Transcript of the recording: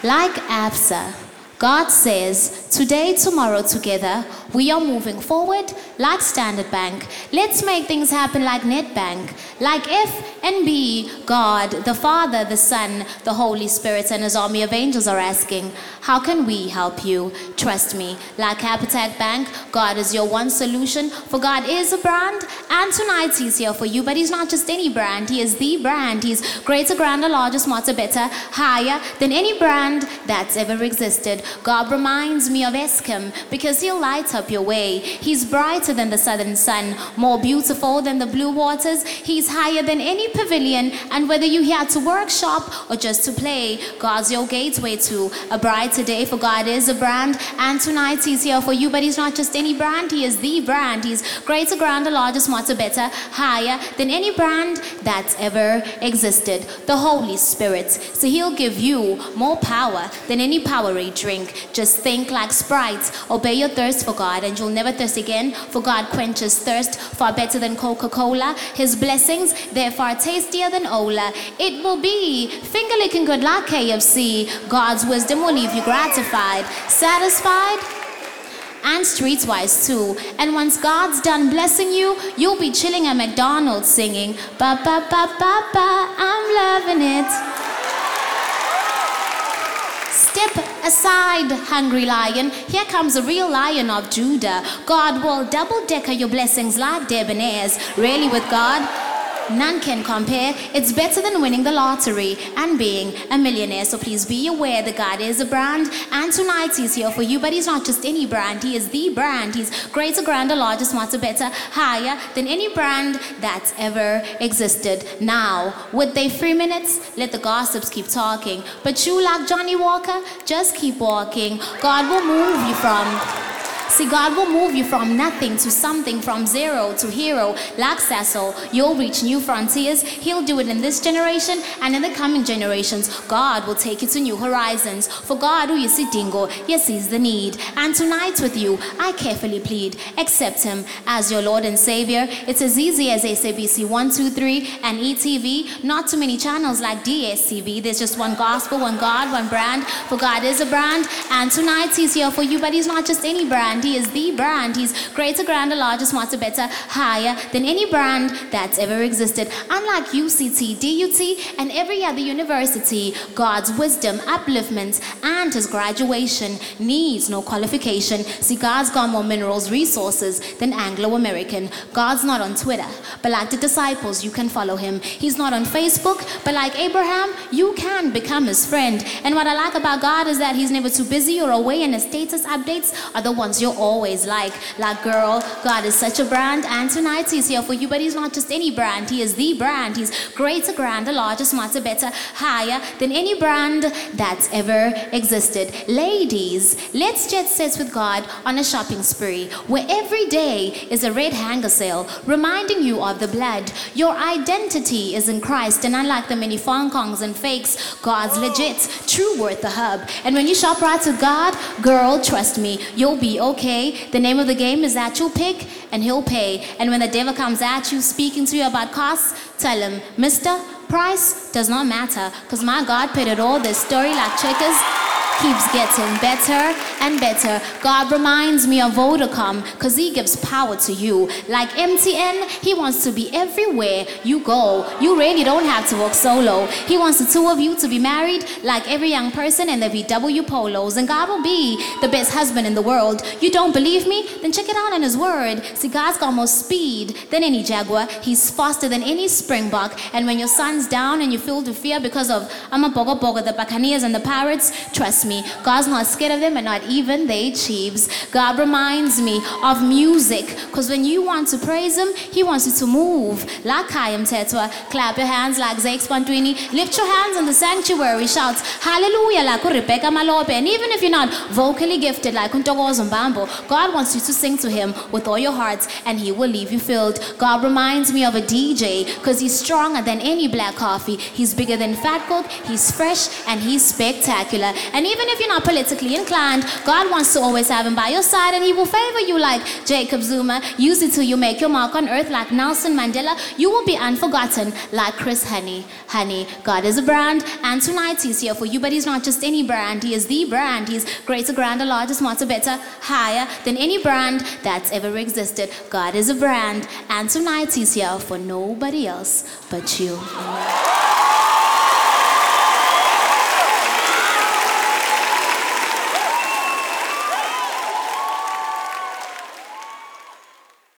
Like ABSA, God says, today, tomorrow, together, we are moving forward like Standard Bank. Let's make things happen like NetBank. Like FNB, God, the Father, the Son, the Holy Spirit, and His army of angels are asking, how can we help you? Trust me, like Capitec Bank, God is your one solution, for God is a brand, and tonight He's here for you, but He's not just any brand, He is the brand. He's greater, grander, larger, smarter, better, higher than any brand that's ever existed. God reminds me of Eskom, because He'll light up your way. He's brighter than the southern sun, more beautiful than the blue waters. He's higher than any pavilion, and whether you're here to workshop or just to play, God's your gateway to a brighter day, for God is a brand, and tonight He's here for you, but He's not just any brand, He is the brand. He's greater, grander, larger, smarter, better, higher than any brand that's ever existed. The Holy Spirit. So He'll give you more power than any Powerade drink. Just think like Sprite. Obey your thirst for God, and you'll never thirst again, for God quenches thirst far better than Coca-Cola. His blessings, they're far tastier than Ola. It will be finger licking good like KFC. God's wisdom will leave you gratified, satisfied, and streetwise too. And once God's done blessing you, you'll be chilling at McDonald's singing, ba ba ba ba ba, I'm loving it. Step aside, hungry lion. Here comes a real lion of Judah. God will double-decker your blessings like debonaires. Really, with God, none can compare. It's better than winning the lottery and being a millionaire. So please be aware that God is a brand, and tonight He's here for you, but He's not just any brand, He is the brand. He's greater, grander, larger, smarter, better, higher than any brand that's ever existed. Now, with their 3 minutes, let the gossips keep talking, but you, like Johnny Walker, just keep walking. God will move you God will move you from nothing to something, from zero to hero. Like Cecil, you'll reach new frontiers. He'll do it in this generation and in the coming generations. God will take you to new horizons. For God, who you see dingo, yes, He's the need. And tonight with you, I carefully plead, accept Him as your Lord and Savior. It's as easy as SABC 123 and ETV. Not too many channels like DSTV. There's just one gospel, one God, one brand. For God is a brand, and tonight He's here for you, but He's not just any brand. He is the brand. He's greater, grander, larger, smarter, better, higher than any brand that's ever existed. Unlike UCT, DUT, and every other university, God's wisdom, upliftment, and His graduation needs no qualification. See, God's got more minerals, resources than Anglo-American. God's not on Twitter, but like the disciples, you can follow Him. He's not on Facebook, but like Abraham, you can become His friend. And what I like about God is that He's never too busy or away, and His status updates are the ones you're always like girl, God is such a brand, and tonight He's here for you, but He's not just any brand, He is the brand. He's greater, grander, larger, smarter, better, higher than any brand that's ever existed. Ladies, let's jet set with God on a shopping spree, where every day is a red hanger sale, reminding you of the blood. Your identity is in Christ, and unlike the many Fong Kongs and fakes, God's legit, true worth the hub. And when you shop right with God, girl, trust me, you'll be okay. The name of the game is that you'll pick and He'll pay. And when the devil comes at you speaking to you about costs, tell him, Mister, price does not matter, because my God paid it all. This story like checkers keeps getting better and better. God reminds me of Vodacom, because He gives power to you. Like MTN, He wants to be everywhere you go. You really don't have to walk solo. He wants the two of you to be married like every young person in their VW Polos. And God will be the best husband in the world. You don't believe me? Then check it out in His word. See, God's got more speed than any Jaguar. He's faster than any Springbok. And when your son's down and you're filled with fear because of Amabogo, the Buccaneers and the Pirates, trust me, God's not scared of them, and not even they Chiefs. God reminds me of music, because when you want to praise Him, He wants you to move. Like Kayam Tetwa, clap your hands like Zake Spantwini, lift your hands in the sanctuary, shout hallelujah like Rebecca Malope. And even if you're not vocally gifted like Untogo Zimbambo, God wants you to sing to Him with all your heart, and He will leave you filled. God reminds me of a DJ, because He's stronger than any black coffee. He's bigger than Fat Coke, He's fresh, and He's spectacular. And even if you're not politically inclined, God wants to always have him by your side, and he will favor you like Jacob Zuma. Use it till you make your mark on earth like Nelson Mandela. You will be unforgotten like Chris Honey. Honey, God is a brand, and tonight he's here for you, but he's not just any brand. He is the brand. He's greater, grander, larger, smarter, better, higher than any brand that's ever existed. God is a brand, and tonight he's here for nobody else but you. Amen.